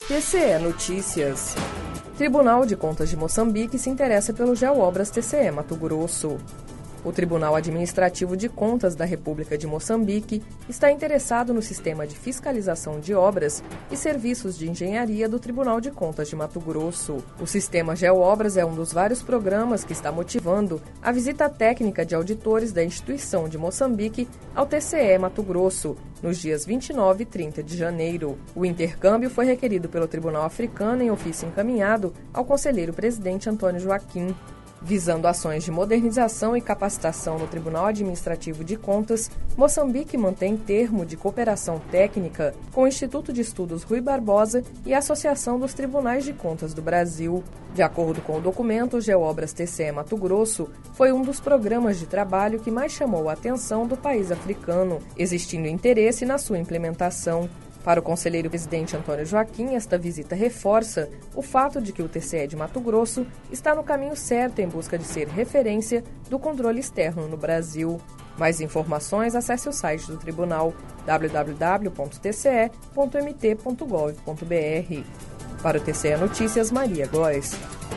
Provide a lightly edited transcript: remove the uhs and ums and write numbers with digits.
TCE Notícias. Tribunal de Contas de Moçambique se interessa pelo Geoobras TCE Mato Grosso. O Tribunal Administrativo de Contas da República de Moçambique está interessado no sistema de fiscalização de obras e serviços de engenharia do Tribunal de Contas de Mato Grosso. O sistema Geoobras é um dos vários programas que está motivando a visita técnica de auditores da instituição de Moçambique ao TCE Mato Grosso, nos dias 29 e 30 de janeiro. O intercâmbio foi requerido pelo Tribunal Africano em ofício encaminhado ao conselheiro-presidente Antônio Joaquim. Visando ações de modernização e capacitação no Tribunal Administrativo de Contas, Moçambique mantém termo de cooperação técnica com o Instituto de Estudos Rui Barbosa e a Associação dos Tribunais de Contas do Brasil. De acordo com o documento, o Geoobras TCE Mato Grosso foi um dos programas de trabalho que mais chamou a atenção do país africano, existindo interesse na sua implementação. Para o conselheiro-presidente Antônio Joaquim, esta visita reforça o fato de que o TCE de Mato Grosso está no caminho certo em busca de ser referência do controle externo no Brasil. Mais informações, acesse o site do tribunal www.tce.mt.gov.br. Para o TCE Notícias, Maria Góes.